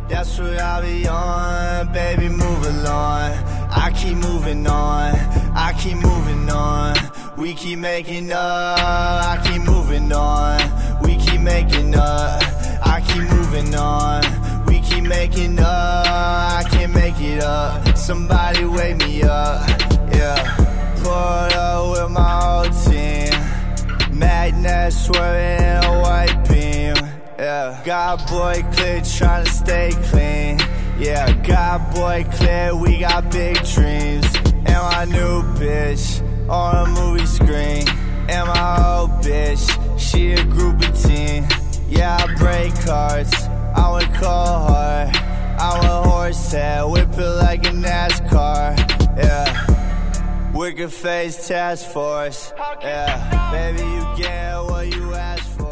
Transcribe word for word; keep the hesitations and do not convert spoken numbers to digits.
That's what I be on, baby, move along. I keep moving on, I keep moving on. We keep making up, I keep moving on. We keep making up, I keep moving on. We keep making up, I can't make it up. Somebody wake me up, yeah. Pulled up with my whole team. Magnet swerving in a white beam, yeah. God boy clear, tryna stay clean. Yeah, God boy clear, we got big dreams. And my new bitch on a movie screen. And my old bitch, she a groupie teen. Yeah, I break hearts, I went cold hard. I went horsehead, whip it like a NASCAR, yeah. Wicked face task force, yeah. Baby, you get what you asked for.